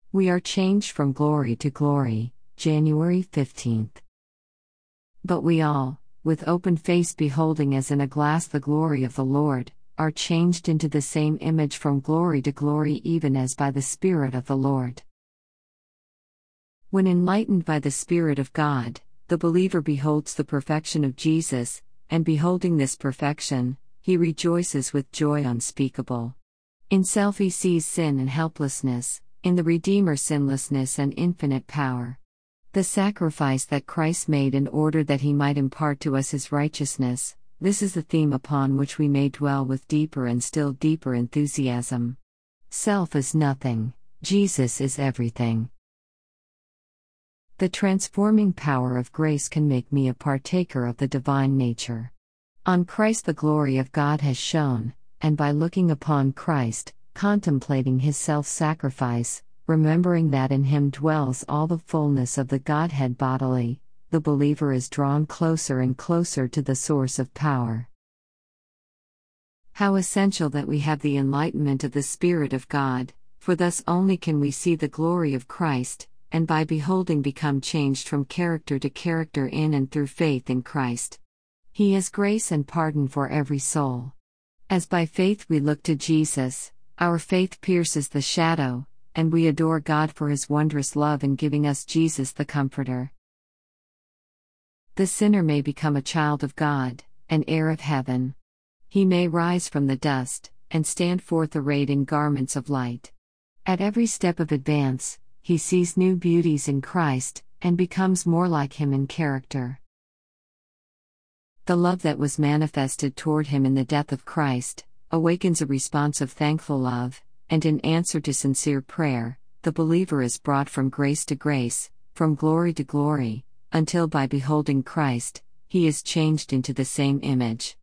We are changed from glory to glory, January 15th. But we all, with open face beholding as in a glass the glory of the Lord, are changed into the same image from glory to glory, even as by the Spirit of the Lord. When enlightened by the Spirit of God, the believer beholds the perfection of Jesus, and beholding this perfection, he rejoices with joy unspeakable. In self he sees sin and helplessness, in the Redeemer sinlessness and infinite power. The sacrifice that Christ made in order that he might impart to us his righteousness, this is the theme upon which we may dwell with deeper and still deeper enthusiasm. Self is nothing, Jesus is everything. The transforming power of grace can make me a partaker of the divine nature. On Christ the glory of God has shone, and by looking upon Christ, contemplating his self-sacrifice, remembering that in him dwells all the fullness of the Godhead bodily, the believer is drawn closer and closer to the source of power. How essential that we have the enlightenment of the Spirit of God, for thus only can we see the glory of Christ, and by beholding become changed from character to character in and through faith in Christ. He is grace and pardon for every soul. As by faith we look to Jesus, our faith pierces the shadow, and we adore God for his wondrous love in giving us Jesus the Comforter. The sinner may become a child of God, an heir of heaven. He may rise from the dust, and stand forth arrayed in garments of light. At every step of advance, he sees new beauties in Christ, and becomes more like him in character. The love that was manifested toward him in the death of Christ awakens a response of thankful love, and in answer to sincere prayer, the believer is brought from grace to grace, from glory to glory, until by beholding Christ, he is changed into the same image.